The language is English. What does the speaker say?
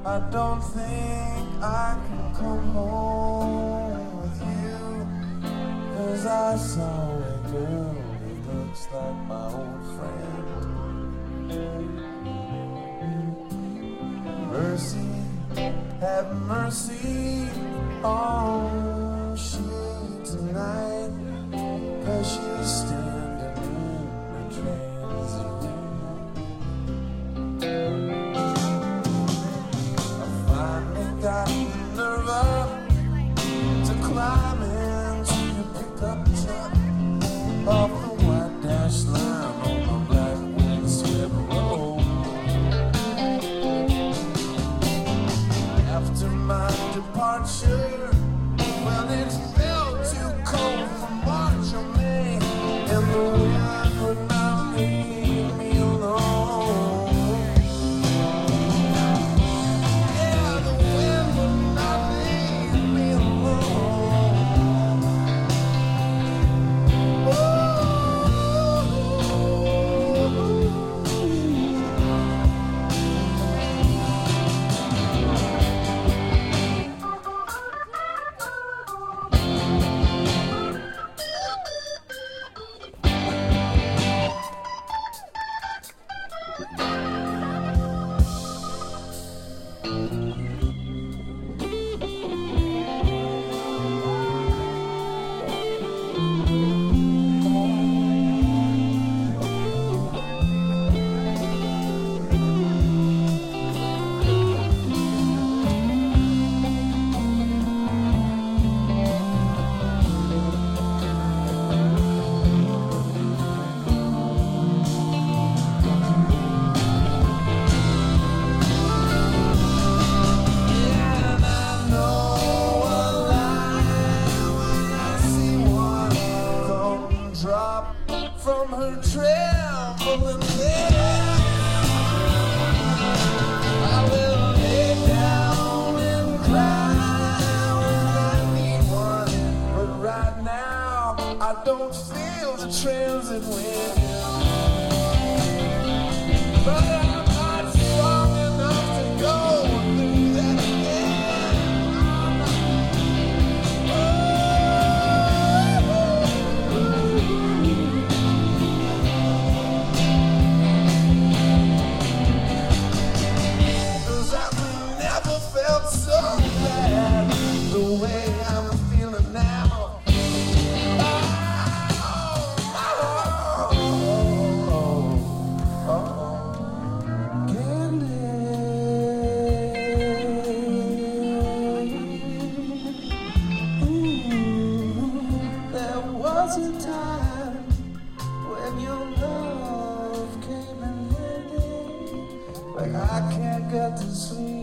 I don't think I can come home with you, 'cause I saw a girl who looks like my old friend. Mercy, have mercy on she tonight, 'cause she's standing in the transit wind. I finally got the nerve up to climb into your pickup truck off the white dash line on the black windswept road. After my departure, well, it felt too cold for March or May, and the wind would not leave me alone. Yeah, the wind would not leave me alone. From her trembling lips, I will lay down and cry when I need one. But right now, I don't feel the transit wind. But I'm not strong enough to go through that again. Felt so bad the way I'm feeling now. Candy. There was a time when your love came and hit me like I can't get to sleep.